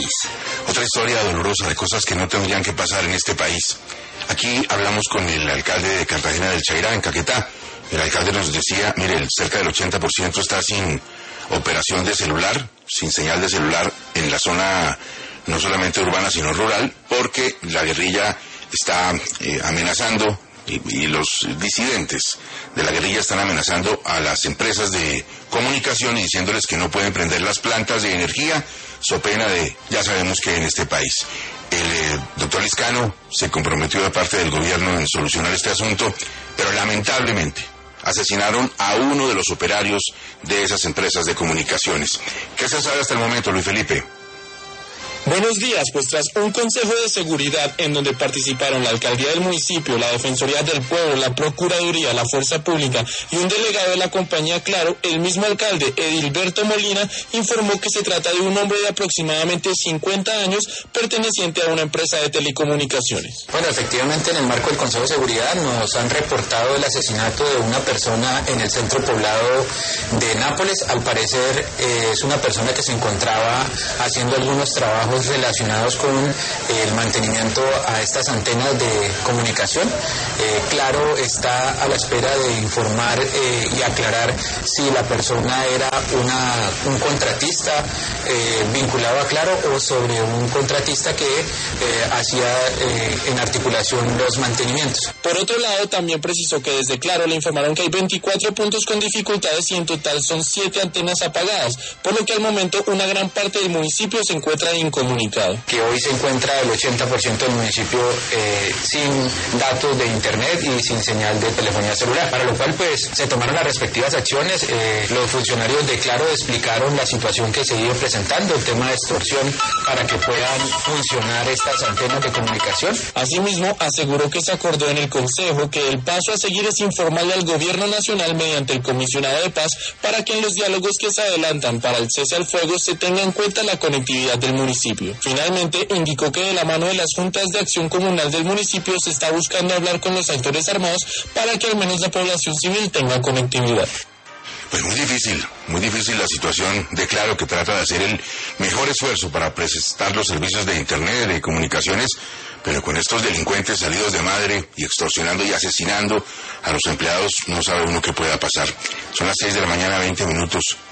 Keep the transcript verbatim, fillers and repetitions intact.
país. Otra historia dolorosa de cosas que no tendrían que pasar en este país. Aquí hablamos con el alcalde de Cartagena del Chairá, en Caquetá. El alcalde nos decía, mire, cerca del ochenta por ciento está sin operación de celular, sin señal de celular en la zona no solamente urbana, sino rural, porque la guerrilla está eh, amenazando y, y los disidentes de la guerrilla están amenazando a las empresas de comunicación y diciéndoles que no pueden prender las plantas de energía, so pena de, ya sabemos que en este país. El eh, doctor Liscano se comprometió de parte del gobierno en solucionar este asunto, pero lamentablemente asesinaron a uno de los operarios de esas empresas de comunicaciones. ¿Qué se sabe hasta el momento, Luis Felipe? Buenos días, pues tras un consejo de seguridad en donde participaron la alcaldía del municipio, la Defensoría del Pueblo, la Procuraduría, la Fuerza Pública y un delegado de la compañía Claro, el mismo alcalde, Edilberto Molina, informó que se trata de un hombre de aproximadamente cincuenta años perteneciente a una empresa de telecomunicaciones. Bueno, efectivamente en el marco del Consejo de Seguridad nos han reportado el asesinato de una persona en el centro poblado de Nápoles. Al parecer eh, es una persona que se encontraba haciendo algunos trabajos relacionados con el mantenimiento a estas antenas de comunicación. Eh, Claro está a la espera de informar eh, y aclarar si la persona era una, un contratista eh, vinculado a Claro o sobre un contratista que eh, hacía eh, en articulación los mantenimientos. Por otro lado, también precisó que desde Claro le informaron que hay veinticuatro puntos con dificultades y en total son siete antenas apagadas, por lo que al momento una gran parte del municipio se encuentra incomunicado. Que hoy se encuentra el ochenta por ciento del municipio eh, sin datos de internet y sin señal de telefonía celular, para lo cual pues se tomaron las respectivas acciones. Eh, los funcionarios de Claro explicaron la situación que se iba presentando, el tema de extorsión, para que puedan funcionar estas antenas de comunicación. Asimismo, aseguró que se acordó en el Consejo que el paso a seguir es informarle al Gobierno Nacional mediante el Comisionado de Paz para que en los diálogos que se adelantan para el cese al fuego se tenga en cuenta la conectividad del municipio. Finalmente, indicó que de la mano de las juntas de acción comunal del municipio se está buscando hablar con los actores armados para que al menos la población civil tenga conectividad. Pues muy difícil, muy difícil la situación de Claro, que trata de hacer el mejor esfuerzo para prestar los servicios de internet, de comunicaciones, pero con estos delincuentes salidos de madre y extorsionando y asesinando a los empleados, no sabe uno qué pueda pasar. Son las seis de la mañana, veinte minutos.